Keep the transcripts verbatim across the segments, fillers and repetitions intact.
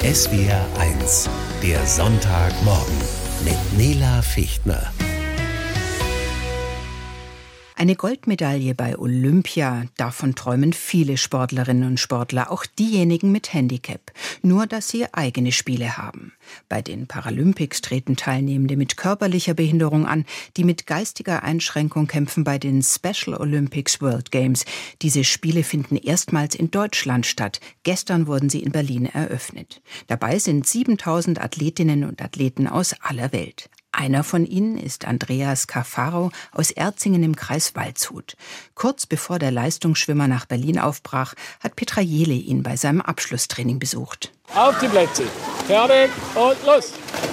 S W R eins, der Sonntagmorgen mit Nela Fichtner. Eine Goldmedaille bei Olympia, davon träumen viele Sportlerinnen und Sportler, auch diejenigen mit Handicap. Nur, dass sie eigene Spiele haben. Bei den Paralympics treten Teilnehmende mit körperlicher Behinderung an, die mit geistiger Einschränkung kämpfen bei den Special Olympics World Games. Diese Spiele finden erstmals in Deutschland statt. Gestern wurden sie in Berlin eröffnet. Dabei sind siebentausend Athletinnen und Athleten aus aller Welt. Einer von ihnen ist Andreas Caffaro aus Erzingen im Kreis Waldshut. Kurz bevor der Leistungsschwimmer nach Berlin aufbrach, hat Petra Jele ihn bei seinem Abschlusstraining besucht. Auf die Plätze, fertig und los!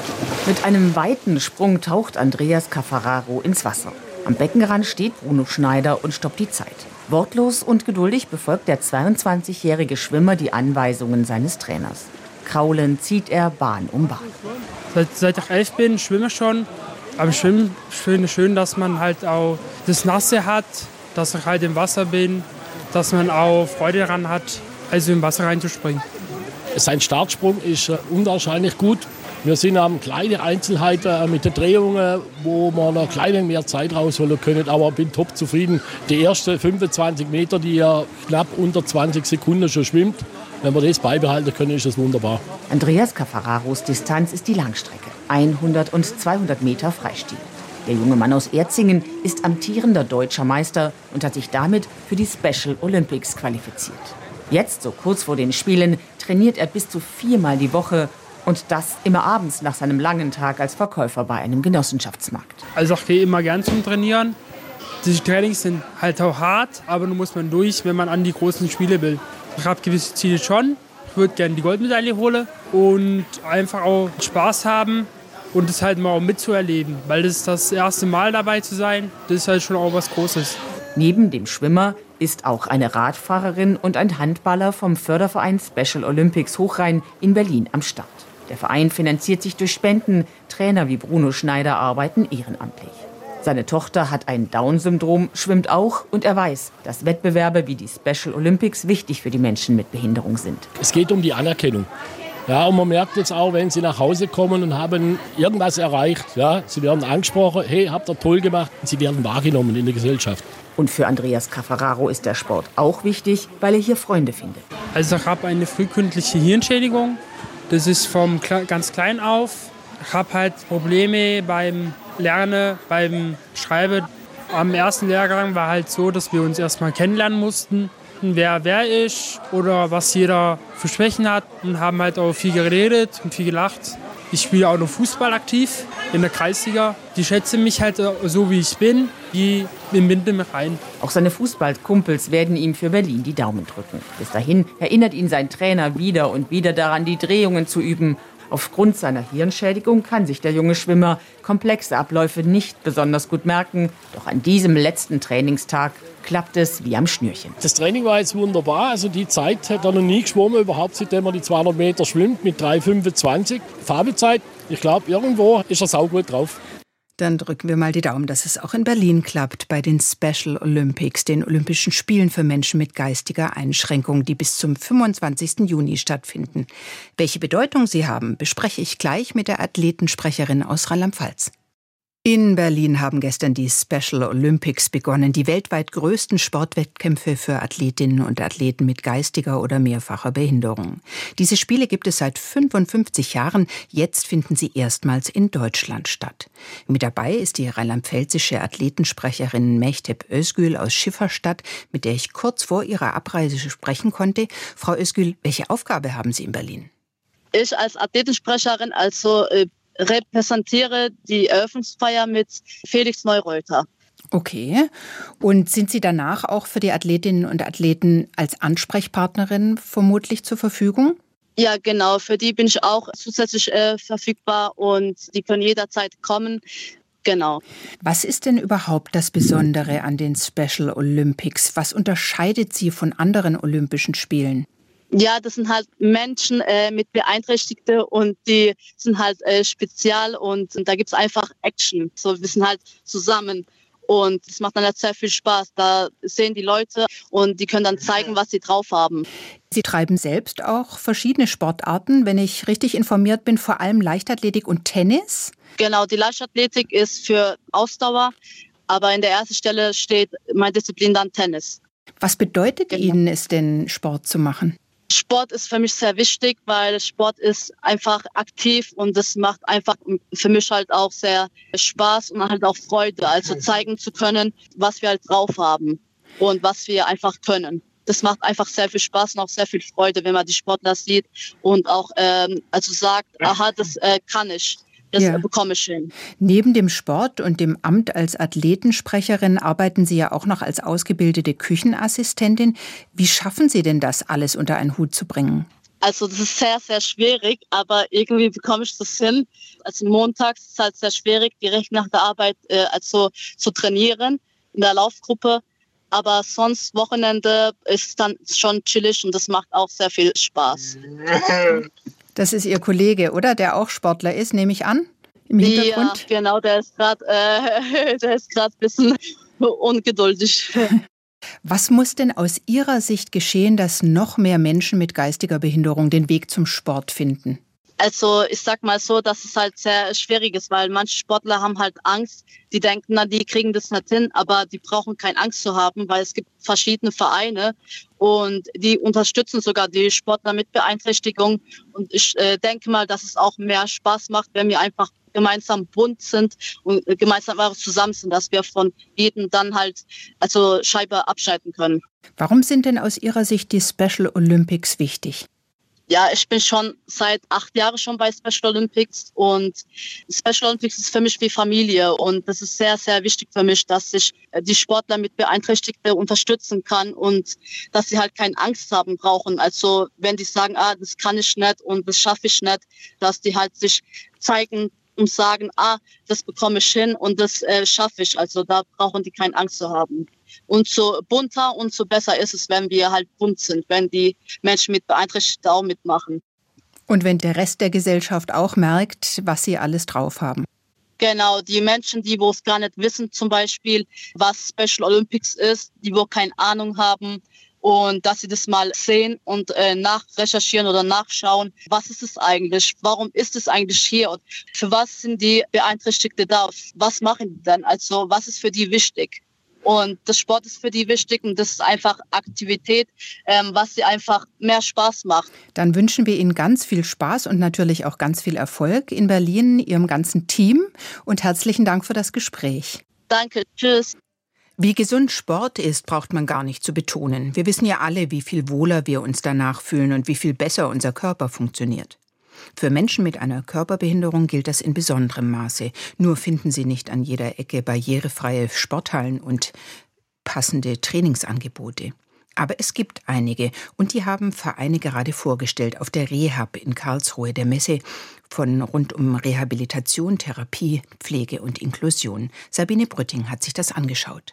Mit einem weiten Sprung taucht Andreas Caffaro ins Wasser. Am Beckenrand steht Bruno Schneider und stoppt die Zeit. Wortlos und geduldig befolgt der zweiundzwanzigjährige Schwimmer die Anweisungen seines Trainers. Kraulend zieht er Bahn um Bahn. Seit, seit ich elf bin, schwimme ich schon. Aber ich schwimme, ich finde es schön, dass man halt auch das Nasse hat, dass ich halt im Wasser bin, dass man auch Freude daran hat, also im Wasser reinzuspringen. Sein Startsprung ist unwahrscheinlich gut. Wir sind am kleine Einzelheiten mit den Drehungen, wo wir noch ein kleines mehr Zeit rausholen können. Aber ich bin top zufrieden. Die ersten fünfundzwanzig Meter, die er knapp unter zwanzig Sekunden schon schwimmt, wenn wir das beibehalten können, ist das wunderbar. Andreas Caffararus Distanz ist die Langstrecke. hundert und zweihundert Meter Freistil. Der junge Mann aus Erzingen ist amtierender deutscher Meister und hat sich damit für die Special Olympics qualifiziert. Jetzt, so kurz vor den Spielen, trainiert er bis zu viermal die Woche. Und das immer abends nach seinem langen Tag als Verkäufer bei einem Genossenschaftsmarkt. Also ich gehe immer gern zum Trainieren. Die Trainings sind halt auch hart, aber nun muss man durch, wenn man an die großen Spiele will. Ich habe gewisse Ziele schon. Ich würde gerne die Goldmedaille holen und einfach auch Spaß haben und es halt mal auch mitzuerleben. Weil das ist das erste Mal dabei zu sein, das ist halt schon auch was Großes. Neben dem Schwimmer ist auch eine Radfahrerin und ein Handballer vom Förderverein Special Olympics Hochrhein in Berlin am Start. Der Verein finanziert sich durch Spenden. Trainer wie Bruno Schneider arbeiten ehrenamtlich. Seine Tochter hat ein Down-Syndrom, schwimmt auch und er weiß, dass Wettbewerbe wie die Special Olympics wichtig für die Menschen mit Behinderung sind. Es geht um die Anerkennung. Ja, und man merkt jetzt auch, wenn sie nach Hause kommen und haben irgendwas erreicht. Ja, sie werden angesprochen, hey, habt ihr toll gemacht. Und sie werden wahrgenommen in der Gesellschaft. Und für Andreas Caffararo ist der Sport auch wichtig, weil er hier Freunde findet. Also ich habe eine frühkindliche Hirnschädigung. Das ist vom ganz klein auf. Ich habe halt Probleme beim Lernen, beim Schreiben. Am ersten Lehrgang war halt so, dass wir uns erstmal kennenlernen mussten, wer wer ist oder was jeder für Schwächen hat. Und haben halt auch viel geredet und viel gelacht. Ich spiele auch noch Fußball aktiv in der Kreisliga. Die schätzen mich halt so, wie ich bin. Die binden mich ein. Auch seine Fußballkumpels werden ihm für Berlin die Daumen drücken. Bis dahin erinnert ihn sein Trainer wieder und wieder daran, die Drehungen zu üben. Aufgrund seiner Hirnschädigung kann sich der junge Schwimmer komplexe Abläufe nicht besonders gut merken. Doch an diesem letzten Trainingstag klappt es wie am Schnürchen. Das Training war jetzt wunderbar. Also die Zeit hat er noch nie geschwommen, überhaupt seitdem er die zweihundert Meter schwimmt mit drei fünfundzwanzig. Fabelzeit. Ich glaube, irgendwo ist er saugut drauf. Dann drücken wir mal die Daumen, dass es auch in Berlin klappt bei den Special Olympics, den Olympischen Spielen für Menschen mit geistiger Einschränkung, die bis zum fünfundzwanzigsten Juni stattfinden. Welche Bedeutung sie haben, bespreche ich gleich mit der Athletensprecherin aus Rheinland-Pfalz. In Berlin haben gestern die Special Olympics begonnen, die weltweit größten Sportwettkämpfe für Athletinnen und Athleten mit geistiger oder mehrfacher Behinderung. Diese Spiele gibt es seit fünfundfünfzig Jahren, jetzt finden sie erstmals in Deutschland statt. Mit dabei ist die rheinland-pfälzische Athletensprecherin Mehtap Özgül aus Schifferstadt, mit der ich kurz vor ihrer Abreise sprechen konnte. Frau Özgül, welche Aufgabe haben Sie in Berlin? Ich als Athletensprecherin, also äh repräsentiere die Eröffnungsfeier mit Felix Neureuter. Okay. Und sind Sie danach auch für die Athletinnen und Athleten als Ansprechpartnerin vermutlich zur Verfügung? Ja, genau. Für die bin ich auch zusätzlich äh, verfügbar und die können jederzeit kommen. Genau. Was ist denn überhaupt das Besondere an den Special Olympics? Was unterscheidet sie von anderen Olympischen Spielen? Ja, das sind halt Menschen äh, mit Beeinträchtigten und die sind halt äh, spezial und, und da gibt's einfach Action. So, wir sind halt zusammen Und es macht dann jetzt sehr viel Spaß. Da sehen die Leute und die können dann zeigen, was sie drauf haben. Sie treiben selbst auch verschiedene Sportarten, wenn ich richtig informiert bin, vor allem Leichtathletik und Tennis? Genau, die Leichtathletik ist für Ausdauer, aber in der ersten Stelle steht meine Disziplin dann Tennis. Was bedeutet Genau. Ihnen es denn, Sport zu machen? Sport ist für mich sehr wichtig, weil Sport ist einfach aktiv und das macht einfach für mich halt auch sehr Spaß und halt auch Freude, also zeigen zu können, was wir halt drauf haben und was wir einfach können. Das macht einfach sehr viel Spaß und auch sehr viel Freude, wenn man die Sportler sieht und auch ähm, also sagt, aha, das äh, kann ich. Das ja. bekomme ich hin. Neben dem Sport und dem Amt als Athletensprecherin arbeiten Sie ja auch noch als ausgebildete Küchenassistentin. Wie schaffen Sie denn das, alles unter einen Hut zu bringen? Also das ist sehr, sehr schwierig, aber irgendwie bekomme ich das hin. Also montags ist es halt sehr schwierig, direkt nach der Arbeit äh, also zu trainieren in der Laufgruppe. Aber sonst Wochenende ist dann schon chillig und das macht auch sehr viel Spaß. Das ist Ihr Kollege, oder? Der auch Sportler ist, nehme ich an, im Hintergrund? Ja, genau, der ist gerade äh, der ist gerade ein bisschen ungeduldig. Was muss denn aus Ihrer Sicht geschehen, dass noch mehr Menschen mit geistiger Behinderung den Weg zum Sport finden? Also ich sag mal so, dass es halt sehr schwierig ist, weil manche Sportler haben halt Angst. Die denken, na, die kriegen das nicht hin, aber die brauchen keine Angst zu haben, weil es gibt verschiedene Vereine und die unterstützen sogar die Sportler mit Beeinträchtigung. Und ich äh, denke mal, dass es auch mehr Spaß macht, wenn wir einfach gemeinsam bunt sind und gemeinsam zusammen sind, dass wir von jedem dann halt also Scheibe abschneiden können. Warum sind denn aus Ihrer Sicht die Special Olympics wichtig? Ja, ich bin schon seit acht Jahren schon bei Special Olympics und Special Olympics ist für mich wie Familie und das ist sehr, sehr wichtig für mich, dass ich die Sportler mit Beeinträchtigten unterstützen kann und dass sie halt keine Angst haben brauchen. Also wenn die sagen, ah, das kann ich nicht und das schaffe ich nicht, dass die halt sich zeigen und sagen, ah, das bekomme ich hin und das äh, schaffe ich. Also da brauchen die keine Angst zu haben. Und so bunter und so besser ist es, wenn wir halt bunt sind, wenn die Menschen mit Beeinträchtigungen auch mitmachen. Und wenn der Rest der Gesellschaft auch merkt, was sie alles drauf haben. Genau, die Menschen, die wo es gar nicht wissen, zum Beispiel, was Special Olympics ist, die wo keine Ahnung haben und dass sie das mal sehen und äh, nachrecherchieren oder nachschauen, was ist es eigentlich, warum ist es eigentlich hier und für was sind die Beeinträchtigten da, was machen die dann, also was ist für die wichtig. Und das Sport ist für die wichtig und das ist einfach Aktivität, ähm, was sie einfach mehr Spaß macht. Dann wünschen wir Ihnen ganz viel Spaß und natürlich auch ganz viel Erfolg in Berlin, Ihrem ganzen Team. Und herzlichen Dank für das Gespräch. Danke, tschüss. Wie gesund Sport ist, braucht man gar nicht zu betonen. Wir wissen ja alle, wie viel wohler wir uns danach fühlen und wie viel besser unser Körper funktioniert. Für Menschen mit einer Körperbehinderung gilt das in besonderem Maße. Nur finden sie nicht an jeder Ecke barrierefreie Sporthallen und passende Trainingsangebote. Aber es gibt einige und die haben Vereine gerade vorgestellt auf der Rehab in Karlsruhe, der Messe von rund um Rehabilitation, Therapie, Pflege und Inklusion. Sabine Brütting hat sich das angeschaut.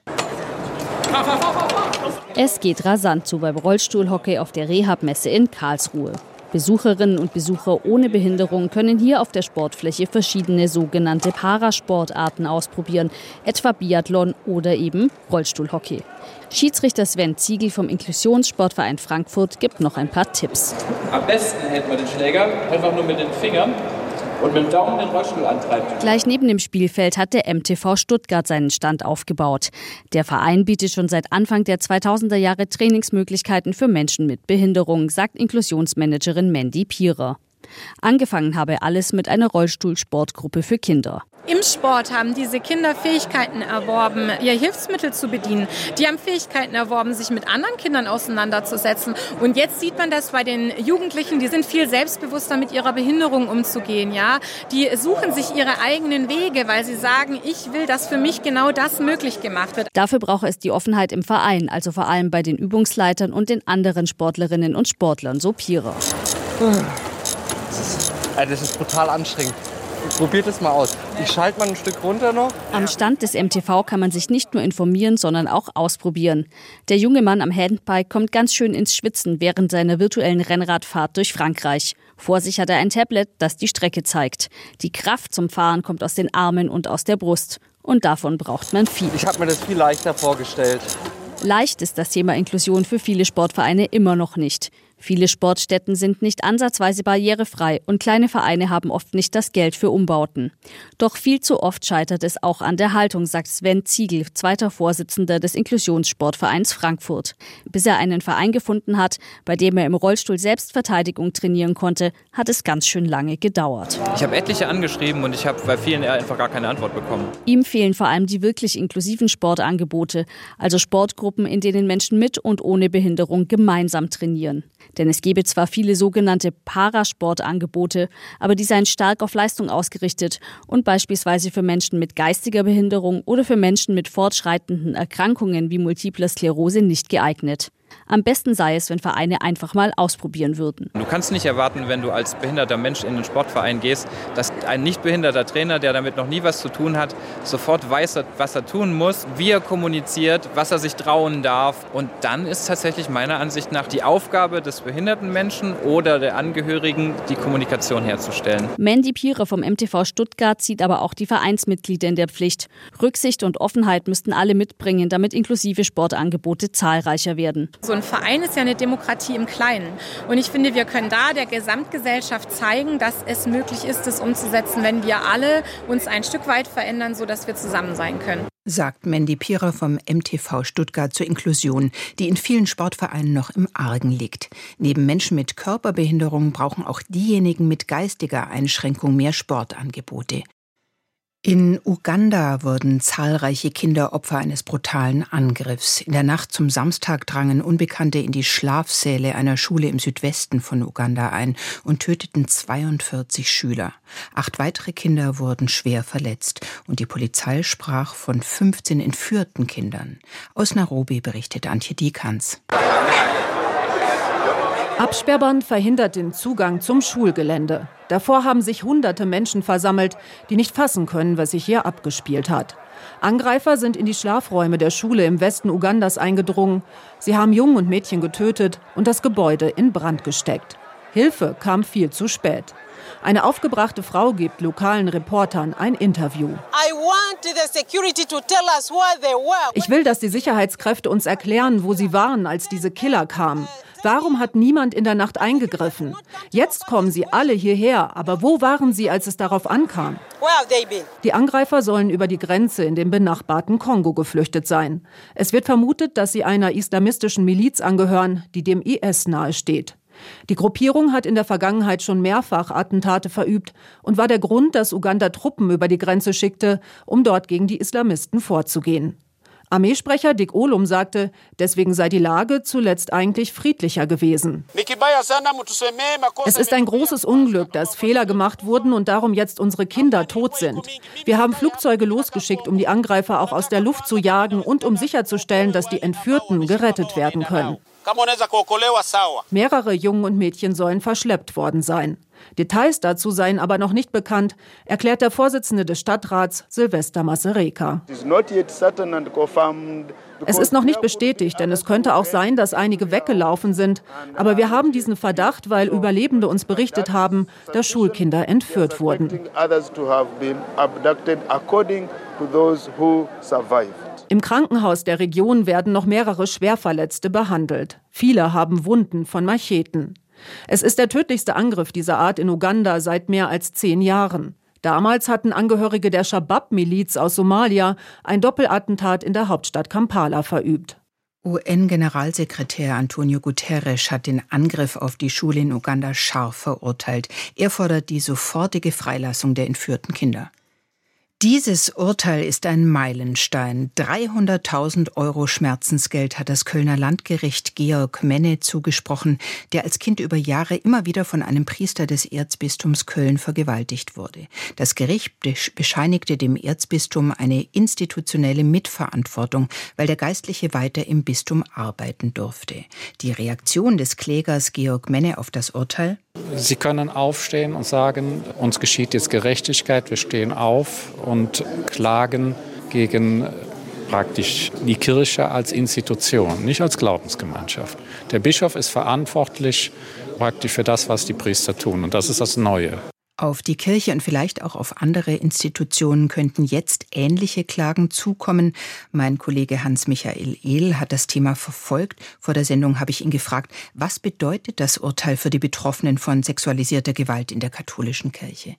Es geht rasant zu beim Rollstuhlhockey auf der Rehab-Messe in Karlsruhe. Besucherinnen und Besucher ohne Behinderung können hier auf der Sportfläche verschiedene sogenannte Parasportarten ausprobieren, etwa Biathlon oder eben Rollstuhlhockey. Schiedsrichter Sven Ziegel vom Inklusionssportverein Frankfurt gibt noch ein paar Tipps. Am besten hält man den Schläger einfach nur mit den Fingern und mit dem Daumen den Rollstuhl antreibt. Gleich neben dem Spielfeld hat der M T V Stuttgart seinen Stand aufgebaut. Der Verein bietet schon seit Anfang der zweitausender Jahre Trainingsmöglichkeiten für Menschen mit Behinderung, sagt Inklusionsmanagerin Mandy Pierer. Angefangen habe alles mit einer Rollstuhlsportgruppe für Kinder. Im Sport haben diese Kinder Fähigkeiten erworben, ihr Hilfsmittel zu bedienen. Die haben Fähigkeiten erworben, sich mit anderen Kindern auseinanderzusetzen. Und jetzt sieht man das bei den Jugendlichen, die sind viel selbstbewusster mit ihrer Behinderung umzugehen. Ja? Die suchen sich ihre eigenen Wege, weil sie sagen, ich will, dass für mich genau das möglich gemacht wird. Dafür brauche es die Offenheit im Verein, also vor allem bei den Übungsleitern und den anderen Sportlerinnen und Sportlern, so Pierer. Das ist total anstrengend. Probiert es mal aus. Ich schalte mal ein Stück runter noch. Am Stand des M T V kann man sich nicht nur informieren, sondern auch ausprobieren. Der junge Mann am Handbike kommt ganz schön ins Schwitzen während seiner virtuellen Rennradfahrt durch Frankreich. Vor sich hat er ein Tablet, das die Strecke zeigt. Die Kraft zum Fahren kommt aus den Armen und aus der Brust. Und davon braucht man viel. Ich habe mir das viel leichter vorgestellt. Leicht ist das Thema Inklusion für viele Sportvereine immer noch nicht. Viele Sportstätten sind nicht ansatzweise barrierefrei und kleine Vereine haben oft nicht das Geld für Umbauten. Doch viel zu oft scheitert es auch an der Haltung, sagt Sven Ziegel, zweiter Vorsitzender des Inklusionssportvereins Frankfurt. Bis er einen Verein gefunden hat, bei dem er im Rollstuhl Selbstverteidigung trainieren konnte, hat es ganz schön lange gedauert. Ich habe etliche angeschrieben und ich habe bei vielen einfach gar keine Antwort bekommen. Ihm fehlen vor allem die wirklich inklusiven Sportangebote, also Sportgruppen, in denen Menschen mit und ohne Behinderung gemeinsam trainieren. Denn es gäbe zwar viele sogenannte Parasportangebote, aber die seien stark auf Leistung ausgerichtet und beispielsweise für Menschen mit geistiger Behinderung oder für Menschen mit fortschreitenden Erkrankungen wie Multipler Sklerose nicht geeignet. Am besten sei es, wenn Vereine einfach mal ausprobieren würden. Du kannst nicht erwarten, wenn du als behinderter Mensch in den Sportverein gehst, dass ein nicht behinderter Trainer, der damit noch nie was zu tun hat, sofort weiß, was er tun muss, wie er kommuniziert, was er sich trauen darf. Und dann ist tatsächlich meiner Ansicht nach die Aufgabe des behinderten Menschen oder der Angehörigen, die Kommunikation herzustellen. Mandy Pierer vom M T V Stuttgart sieht aber auch die Vereinsmitglieder in der Pflicht. Rücksicht und Offenheit müssten alle mitbringen, damit inklusive Sportangebote zahlreicher werden. So ein Verein ist ja eine Demokratie im Kleinen. Und ich finde, wir können da der Gesamtgesellschaft zeigen, dass es möglich ist, das umzusetzen, wenn wir alle uns ein Stück weit verändern, sodass wir zusammen sein können. Sagt Mandy Pierer vom M T V Stuttgart zur Inklusion, die in vielen Sportvereinen noch im Argen liegt. Neben Menschen mit Körperbehinderung brauchen auch diejenigen mit geistiger Einschränkung mehr Sportangebote. In Uganda wurden zahlreiche Kinder Opfer eines brutalen Angriffs. In der Nacht zum Samstag drangen Unbekannte in die Schlafsäle einer Schule im Südwesten von Uganda ein und töteten zweiundvierzig Schüler. Acht weitere Kinder wurden schwer verletzt und die Polizei sprach von fünfzehn entführten Kindern. Aus Nairobi berichtet Antje Dieckans. Absperrband verhindert den Zugang zum Schulgelände. Davor haben sich hunderte Menschen versammelt, die nicht fassen können, was sich hier abgespielt hat. Angreifer sind in die Schlafräume der Schule im Westen Ugandas eingedrungen. Sie haben Jungen und Mädchen getötet und das Gebäude in Brand gesteckt. Hilfe kam viel zu spät. Eine aufgebrachte Frau gibt lokalen Reportern ein Interview. Ich will, dass die Sicherheitskräfte uns erklären, wo sie waren, als diese Killer kamen. Warum hat niemand in der Nacht eingegriffen? Jetzt kommen sie alle hierher, aber wo waren sie, als es darauf ankam? Die Angreifer sollen über die Grenze in den benachbarten Kongo geflüchtet sein. Es wird vermutet, dass sie einer islamistischen Miliz angehören, die dem I S nahesteht. Die Gruppierung hat in der Vergangenheit schon mehrfach Attentate verübt und war der Grund, dass Uganda Truppen über die Grenze schickte, um dort gegen die Islamisten vorzugehen. Armeesprecher Dick Olum sagte, deswegen sei die Lage zuletzt eigentlich friedlicher gewesen. Es ist ein großes Unglück, dass Fehler gemacht wurden und darum jetzt unsere Kinder tot sind. Wir haben Flugzeuge losgeschickt, um die Angreifer auch aus der Luft zu jagen und um sicherzustellen, dass die Entführten gerettet werden können. Mehrere Jungen und Mädchen sollen verschleppt worden sein. Details dazu seien aber noch nicht bekannt, erklärt der Vorsitzende des Stadtrats Sylvester Masereka. Es ist noch nicht bestätigt, denn es könnte auch sein, dass einige weggelaufen sind. Aber wir haben diesen Verdacht, weil Überlebende uns berichtet haben, dass Schulkinder entführt wurden. Im Krankenhaus der Region werden noch mehrere Schwerverletzte behandelt. Viele haben Wunden von Macheten. Es ist der tödlichste Angriff dieser Art in Uganda seit mehr als zehn Jahren. Damals hatten Angehörige der Shabab-Miliz aus Somalia ein Doppelattentat in der Hauptstadt Kampala verübt. U N-Generalsekretär Antonio Guterres hat den Angriff auf die Schule in Uganda scharf verurteilt. Er fordert die sofortige Freilassung der entführten Kinder. Dieses Urteil ist ein Meilenstein. dreihunderttausend Euro Schmerzensgeld hat das Kölner Landgericht Georg Menne zugesprochen, der als Kind über Jahre immer wieder von einem Priester des Erzbistums Köln vergewaltigt wurde. Das Gericht bescheinigte dem Erzbistum eine institutionelle Mitverantwortung, weil der Geistliche weiter im Bistum arbeiten durfte. Die Reaktion des Klägers Georg Menne auf das Urteil? Sie können aufstehen und sagen, uns geschieht jetzt Gerechtigkeit, wir stehen auf und klagen gegen praktisch die Kirche als Institution, nicht als Glaubensgemeinschaft. Der Bischof ist verantwortlich praktisch für das, was die Priester tun, und das ist das Neue. Auf die Kirche und vielleicht auch auf andere Institutionen könnten jetzt ähnliche Klagen zukommen. Mein Kollege Hans-Michael Ehl hat das Thema verfolgt. Vor der Sendung habe ich ihn gefragt, was bedeutet das Urteil für die Betroffenen von sexualisierter Gewalt in der katholischen Kirche?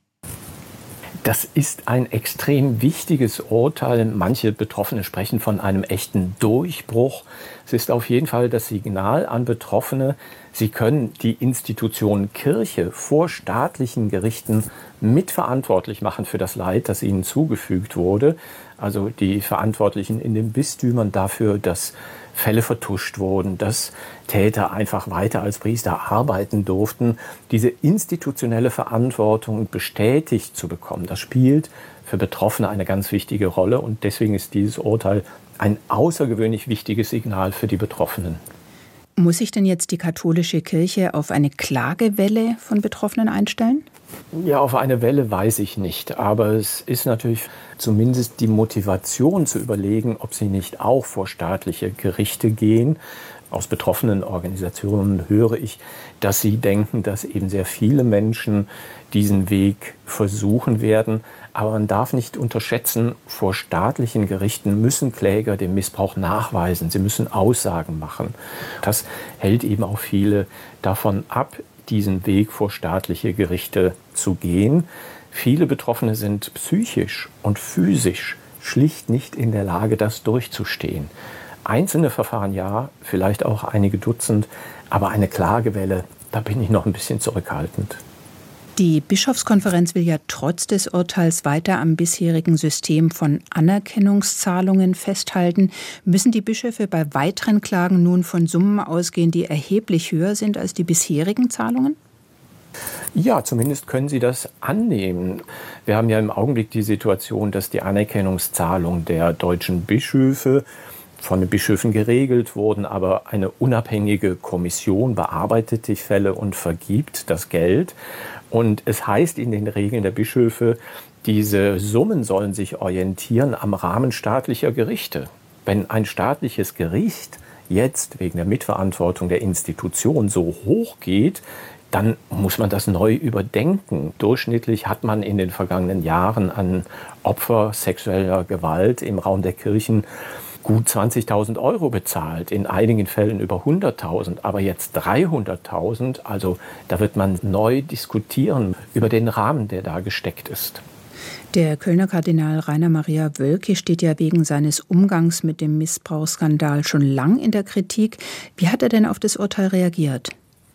Das ist ein extrem wichtiges Urteil. Manche Betroffene sprechen von einem echten Durchbruch. Es ist auf jeden Fall das Signal an Betroffene, sie können die Institution Kirche vor staatlichen Gerichten mitverantwortlich machen für das Leid, das ihnen zugefügt wurde. Also die Verantwortlichen in den Bistümern dafür, dass Fälle vertuscht wurden, dass Täter einfach weiter als Priester arbeiten durften. Diese institutionelle Verantwortung bestätigt zu bekommen, das spielt für Betroffene eine ganz wichtige Rolle. Und deswegen ist dieses Urteil ein außergewöhnlich wichtiges Signal für die Betroffenen. Muss sich denn jetzt die katholische Kirche auf eine Klagewelle von Betroffenen einstellen? Ja, auf eine Welle weiß ich nicht. Aber es ist natürlich zumindest die Motivation zu überlegen, ob sie nicht auch vor staatliche Gerichte gehen. Aus betroffenen Organisationen höre ich, dass sie denken, dass eben sehr viele Menschen diesen Weg versuchen werden. Aber man darf nicht unterschätzen, vor staatlichen Gerichten müssen Kläger den Missbrauch nachweisen. Sie müssen Aussagen machen. Das hält eben auch viele davon ab, diesen Weg vor staatliche Gerichte zu gehen. Viele Betroffene sind psychisch und physisch schlicht nicht in der Lage, das durchzustehen. Einzelne Verfahren ja, vielleicht auch einige Dutzend, aber eine Klagewelle, da bin ich noch ein bisschen zurückhaltend. Die Bischofskonferenz will ja trotz des Urteils weiter am bisherigen System von Anerkennungszahlungen festhalten. Müssen die Bischöfe bei weiteren Klagen nun von Summen ausgehen, die erheblich höher sind als die bisherigen Zahlungen? Ja, zumindest können sie das annehmen. Wir haben ja im Augenblick die Situation, dass die Anerkennungszahlung der deutschen Bischöfe von den Bischöfen geregelt wurden, aber eine unabhängige Kommission bearbeitet die Fälle und vergibt das Geld. Und es heißt in den Regeln der Bischöfe, diese Summen sollen sich orientieren am Rahmen staatlicher Gerichte. Wenn ein staatliches Gericht jetzt wegen der Mitverantwortung der Institution so hoch geht, dann muss man das neu überdenken. Durchschnittlich hat man in den vergangenen Jahren an Opfer sexueller Gewalt im Raum der Kirchen gut zwanzigtausend Euro bezahlt, in einigen Fällen über hunderttausend, aber jetzt dreihunderttausend. Also da wird man neu diskutieren über den Rahmen, der da gesteckt ist. Der Kölner Kardinal Rainer Maria Wölki steht ja wegen seines Umgangs mit dem Missbrauchsskandal schon lang in der Kritik. Wie hat er denn auf das Urteil reagiert?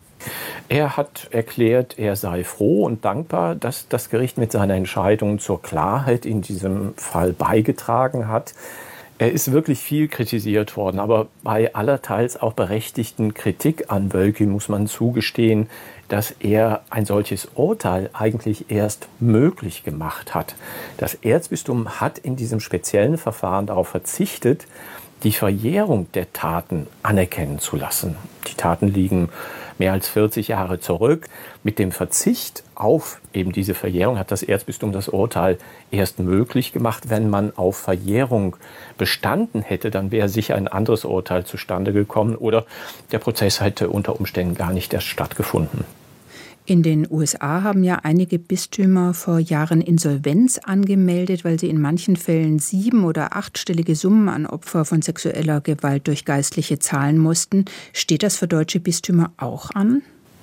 Er hat erklärt, er sei froh und dankbar, dass das Gericht mit seiner Entscheidung zur Klarheit in diesem Fall beigetragen hat. Er ist wirklich viel kritisiert worden, aber bei allerteils auch berechtigten Kritik an Wölki muss man zugestehen, dass er ein solches Urteil eigentlich erst möglich gemacht hat. Das Erzbistum hat in diesem speziellen Verfahren darauf verzichtet, die Verjährung der Taten anerkennen zu lassen. Die Taten liegen mehr als vierzig Jahre zurück. Mit dem Verzicht auf eben diese Verjährung hat das Erzbistum das Urteil erst möglich gemacht. Wenn man auf Verjährung bestanden hätte, dann wäre sicher ein anderes Urteil zustande gekommen oder der Prozess hätte unter Umständen gar nicht erst stattgefunden. In den U S A haben ja einige Bistümer vor Jahren Insolvenz angemeldet, weil sie in manchen Fällen sieben- oder achtstellige Summen an Opfer von sexueller Gewalt durch Geistliche zahlen mussten. Steht das für deutsche Bistümer auch an?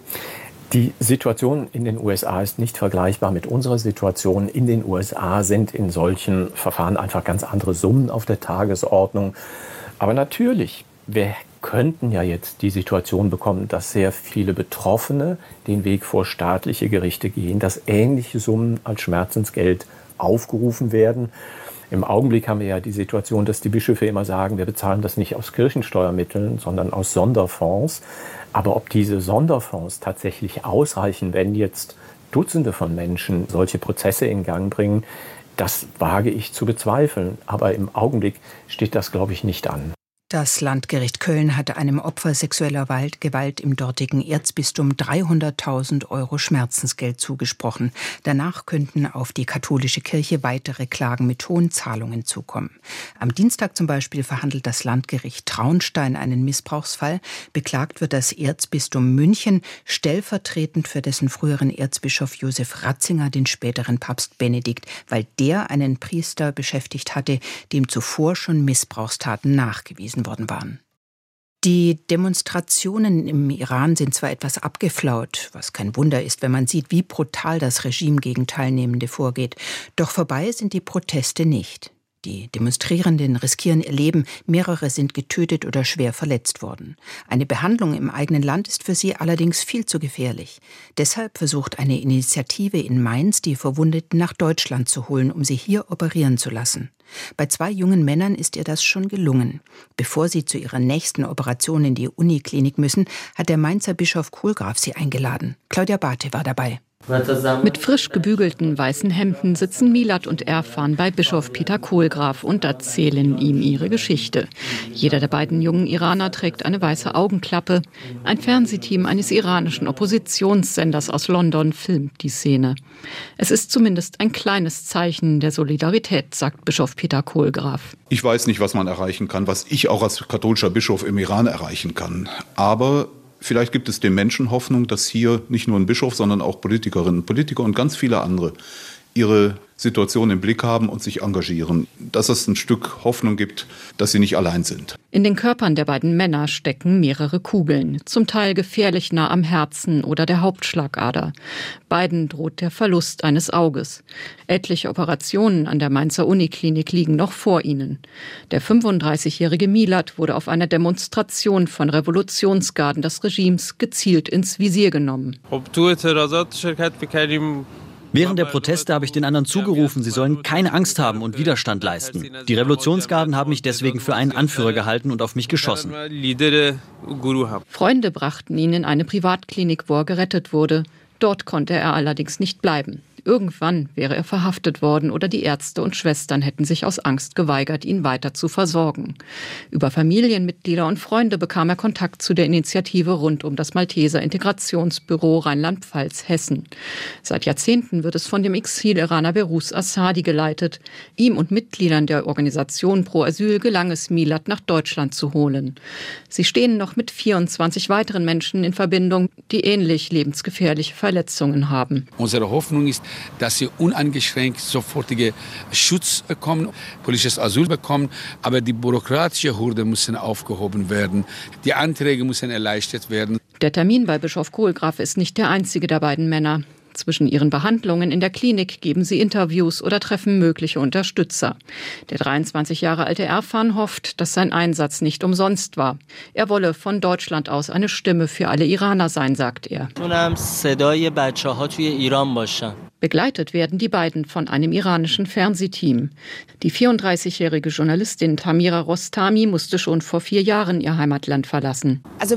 Die Situation in den U S A ist nicht vergleichbar mit unserer Situation. In den U S A sind in solchen Verfahren einfach ganz andere Summen auf der Tagesordnung. Aber natürlich, wir könnten ja jetzt die Situation bekommen, dass sehr viele Betroffene den Weg vor staatliche Gerichte gehen, dass ähnliche Summen als Schmerzensgeld aufgerufen werden. Im Augenblick haben wir ja die Situation, dass die Bischöfe immer sagen, wir bezahlen das nicht aus Kirchensteuermitteln, sondern aus Sonderfonds. Aber ob diese Sonderfonds tatsächlich ausreichen, wenn jetzt Dutzende von Menschen solche Prozesse in Gang bringen, das wage ich zu bezweifeln. Aber im Augenblick steht das, glaube ich, nicht an. Das Landgericht Köln hatte einem Opfer sexueller Gewalt im dortigen Erzbistum dreihunderttausend Euro Schmerzensgeld zugesprochen. Danach könnten auf die katholische Kirche weitere Klagen mit hohen Zahlungen zukommen. Am Dienstag zum Beispiel verhandelt das Landgericht Traunstein einen Missbrauchsfall. Beklagt wird das Erzbistum München, stellvertretend für dessen früheren Erzbischof Josef Ratzinger, den späteren Papst Benedikt, weil der einen Priester beschäftigt hatte, dem zuvor schon Missbrauchstaten nachgewiesen worden waren. Die Demonstrationen im Iran sind zwar etwas abgeflaut, was kein Wunder ist, wenn man sieht, wie brutal das Regime gegen Teilnehmende vorgeht. Doch vorbei sind die Proteste nicht. Die Demonstrierenden riskieren ihr Leben, mehrere sind getötet oder schwer verletzt worden. Eine Behandlung im eigenen Land ist für sie allerdings viel zu gefährlich. Deshalb versucht eine Initiative in Mainz, die Verwundeten nach Deutschland zu holen, um sie hier operieren zu lassen. Bei zwei jungen Männern ist ihr das schon gelungen. Bevor sie zu ihrer nächsten Operation in die Uniklinik müssen, hat der Mainzer Bischof Kohlgraf sie eingeladen. Claudia Barthe war dabei. Mit frisch gebügelten weißen Hemden sitzen Milad und Erfan bei Bischof Peter Kohlgraf und erzählen ihm ihre Geschichte. Jeder der beiden jungen Iraner trägt eine weiße Augenklappe. Ein Fernsehteam eines iranischen Oppositionssenders aus London filmt die Szene. Es ist zumindest ein kleines Zeichen der Solidarität, sagt Bischof Peter Kohlgraf. Ich weiß nicht, was man erreichen kann, was ich auch als katholischer Bischof im Iran erreichen kann. Aber vielleicht gibt es den Menschen Hoffnung, dass hier nicht nur ein Bischof, sondern auch Politikerinnen, Politiker und ganz viele andere ihre Situation im Blick haben und sich engagieren. Dass es ein Stück Hoffnung gibt, dass sie nicht allein sind. In den Körpern der beiden Männer stecken mehrere Kugeln, zum Teil gefährlich nah am Herzen oder der Hauptschlagader. Beiden droht der Verlust eines Auges. Etliche Operationen an der Mainzer Uniklinik liegen noch vor ihnen. Der fünfunddreißigjährige Milad wurde auf einer Demonstration von Revolutionsgarden des Regimes gezielt ins Visier genommen. Während der Proteste habe ich den anderen zugerufen, sie sollen keine Angst haben und Widerstand leisten. Die Revolutionsgarden haben mich deswegen für einen Anführer gehalten und auf mich geschossen. Freunde brachten ihn in eine Privatklinik, wo er gerettet wurde. Dort konnte er allerdings nicht bleiben. Irgendwann wäre er verhaftet worden oder die Ärzte und Schwestern hätten sich aus Angst geweigert, ihn weiter zu versorgen. Über Familienmitglieder und Freunde bekam er Kontakt zu der Initiative rund um das Malteser Integrationsbüro Rheinland-Pfalz Hessen. Seit Jahrzehnten wird es von dem Exil-Iraner Behrouz Assadi geleitet. Ihm und Mitgliedern der Organisation Pro Asyl gelang es, Milad nach Deutschland zu holen. Sie stehen noch mit vierundzwanzig weiteren Menschen in Verbindung, die ähnlich lebensgefährliche Verletzungen haben. Unsere Hoffnung ist, dass sie uneingeschränkt sofortige Schutz bekommen, politisches Asyl bekommen, aber die bürokratische Hürde müssen aufgehoben werden. Die Anträge müssen erleichtert werden. Der Termin bei Bischof Kohlgraf ist nicht der einzige der beiden Männer. Zwischen ihren Behandlungen in der Klinik geben sie Interviews oder treffen mögliche Unterstützer. Der dreiundzwanzig Jahre alte Erfan hofft, dass sein Einsatz nicht umsonst war. Er wolle von Deutschland aus eine Stimme für alle Iraner sein, sagt er. Begleitet werden die beiden von einem iranischen Fernsehteam. Die vierunddreißigjährige Journalistin Tamira Rostami musste schon vor vier Jahren ihr Heimatland verlassen. Als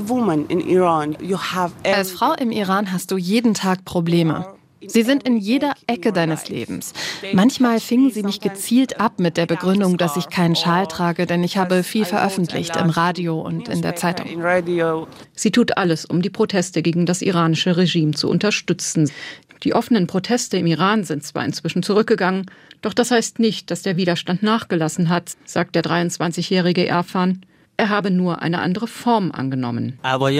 Frau im Iran hast du jeden Tag Probleme. Sie sind in jeder Ecke deines Lebens. Manchmal fingen sie mich gezielt ab mit der Begründung, dass ich keinen Schal trage, denn ich habe viel veröffentlicht im Radio und in der Zeitung. Sie tut alles, um die Proteste gegen das iranische Regime zu unterstützen. Die offenen Proteste im Iran sind zwar inzwischen zurückgegangen, doch das heißt nicht, dass der Widerstand nachgelassen hat, sagt der dreiundzwanzigjährige Erfan. Er habe nur eine andere Form angenommen.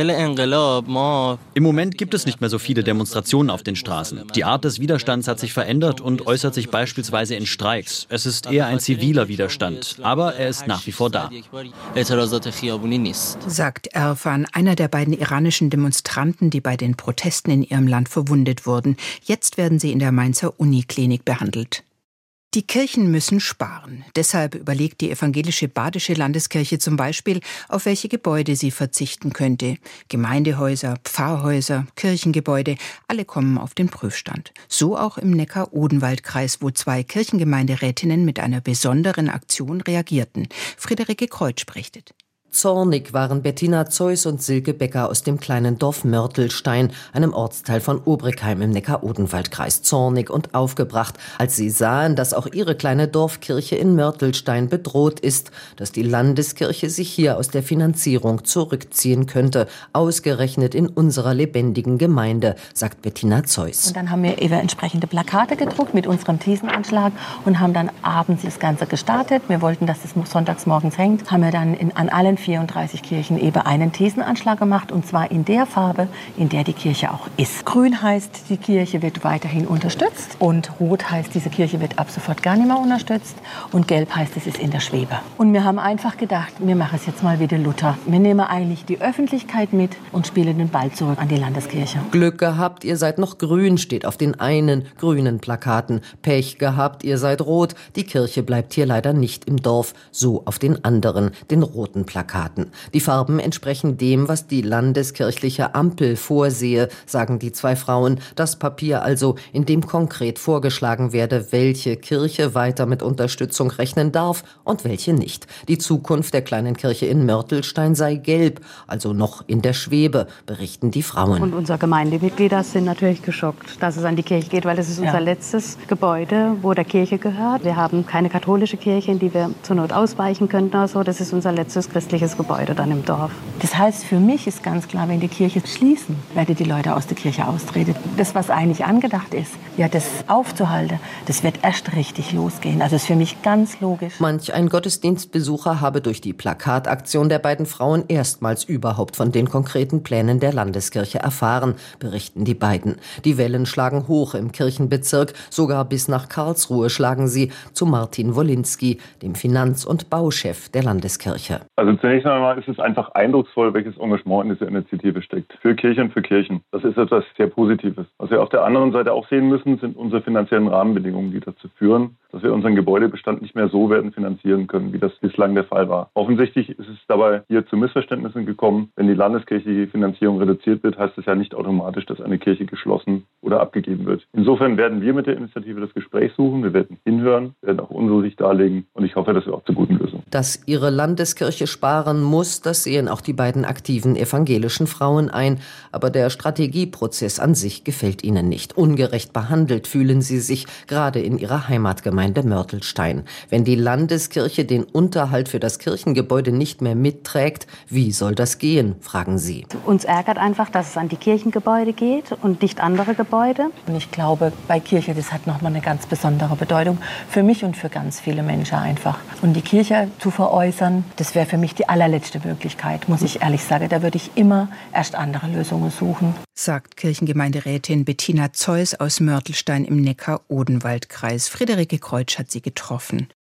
Im Moment gibt es nicht mehr so viele Demonstrationen auf den Straßen. Die Art des Widerstands hat sich verändert und äußert sich beispielsweise in Streiks. Es ist eher ein ziviler Widerstand, aber er ist nach wie vor da. Sagt Erfan, einer der beiden iranischen Demonstranten, die bei den Protesten in ihrem Land verwundet wurden. Jetzt werden sie in der Mainzer Uniklinik behandelt. Die Kirchen müssen sparen. Deshalb überlegt die evangelische Badische Landeskirche zum Beispiel, auf welche Gebäude sie verzichten könnte. Gemeindehäuser, Pfarrhäuser, Kirchengebäude, alle kommen auf den Prüfstand. So auch im Neckar-Odenwald-Kreis, wo zwei Kirchengemeinderätinnen mit einer besonderen Aktion reagierten. Friederike Kreutsch berichtet. Zornig waren Bettina Zeus und Silke Becker aus dem kleinen Dorf Mörtelstein, einem Ortsteil von Obrigheim im Neckar-Odenwald-Kreis, zornig und aufgebracht, als sie sahen, dass auch ihre kleine Dorfkirche in Mörtelstein bedroht ist, dass die Landeskirche sich hier aus der Finanzierung zurückziehen könnte, ausgerechnet in unserer lebendigen Gemeinde, sagt Bettina Zeus. Und dann haben wir eben entsprechende Plakate gedruckt mit unserem Thesenanschlag und haben dann abends das Ganze gestartet. Wir wollten, dass es sonntags morgens hängt, haben wir dann in, an allen vierunddreißig Kirchen eben einen Thesenanschlag gemacht, und zwar in der Farbe, in der die Kirche auch ist. Grün heißt, die Kirche wird weiterhin unterstützt, und rot heißt, diese Kirche wird ab sofort gar nicht mehr unterstützt, und gelb heißt, es ist in der Schwebe. Und wir haben einfach gedacht, wir machen es jetzt mal wie der Luther. Wir nehmen eigentlich die Öffentlichkeit mit und spielen den Ball zurück an die Landeskirche. Glück gehabt, ihr seid noch grün, steht auf den einen grünen Plakaten. Pech gehabt, ihr seid rot, die Kirche bleibt hier leider nicht im Dorf, so auf den anderen, den roten Plakaten. Die Farben entsprechen dem, was die landeskirchliche Ampel vorsehe, sagen die zwei Frauen. Das Papier also, in dem konkret vorgeschlagen werde, welche Kirche weiter mit Unterstützung rechnen darf und welche nicht. Die Zukunft der kleinen Kirche in Mörtelstein sei gelb, also noch in der Schwebe, berichten die Frauen. Und unsere Gemeindemitglieder sind natürlich geschockt, dass es an die Kirche geht, weil es ist unser ja. letztes Gebäude, wo der Kirche gehört. Wir haben keine katholische Kirche, in die wir zur Not ausweichen könnten oder so. Das ist unser letztes christliches Gebäude dann im Dorf. Das heißt, für mich ist ganz klar, wenn die Kirche schließen, werden die Leute aus der Kirche austreten. Das, was eigentlich angedacht ist, ja, das aufzuhalten, das wird erst richtig losgehen. Also ist für mich ganz logisch. Manch ein Gottesdienstbesucher habe durch die Plakataktion der beiden Frauen erstmals überhaupt von den konkreten Plänen der Landeskirche erfahren, berichten die beiden. Die Wellen schlagen hoch im Kirchenbezirk, sogar bis nach Karlsruhe schlagen sie, zu Martin Wolinski, dem Finanz- und Bauchef der Landeskirche. Also zunächst einmal ist es einfach eindrucksvoll, welches Engagement in dieser Initiative steckt. Für Kirchen, für Kirchen. Das ist etwas sehr Positives. Was wir auf der anderen Seite auch sehen müssen, sind unsere finanziellen Rahmenbedingungen, die dazu führen, dass wir unseren Gebäudebestand nicht mehr so werden finanzieren können, wie das bislang der Fall war. Offensichtlich ist es dabei hier zu Missverständnissen gekommen. Wenn die landeskirchliche Finanzierung reduziert wird, heißt es ja nicht automatisch, dass eine Kirche geschlossen oder abgegeben wird. Insofern werden wir mit der Initiative das Gespräch suchen, wir werden hinhören, werden auch unsere Sicht darlegen, und ich hoffe, dass wir auch zu guten Lösungen. Dass ihre Landeskirche sparen muss, das sehen auch die beiden aktiven evangelischen Frauen ein. Aber der Strategieprozess an sich gefällt ihnen nicht. Ungerecht behandelt fühlen sie sich, gerade in ihrer Heimatgemeinde Mörtelstein. Wenn die Landeskirche den Unterhalt für das Kirchengebäude nicht mehr mitträgt, wie soll das gehen, fragen sie. Uns ärgert einfach, dass es an die Kirchengebäude geht und nicht andere Gebäude. Und ich glaube, bei Kirche, das hat nochmal eine ganz besondere Bedeutung für mich und für ganz viele Menschen einfach. Und die Kirche zu veräußern, das wäre für mich die allerletzte Möglichkeit, muss ich ehrlich sagen. Da würde ich immer erst andere Lösungen suchen. Sagt Kirchengemeinderätin Bettina Zeus aus Mörtelstein im Neckar-Odenwald-Kreis. Friederike Kreutsch hat sie getroffen.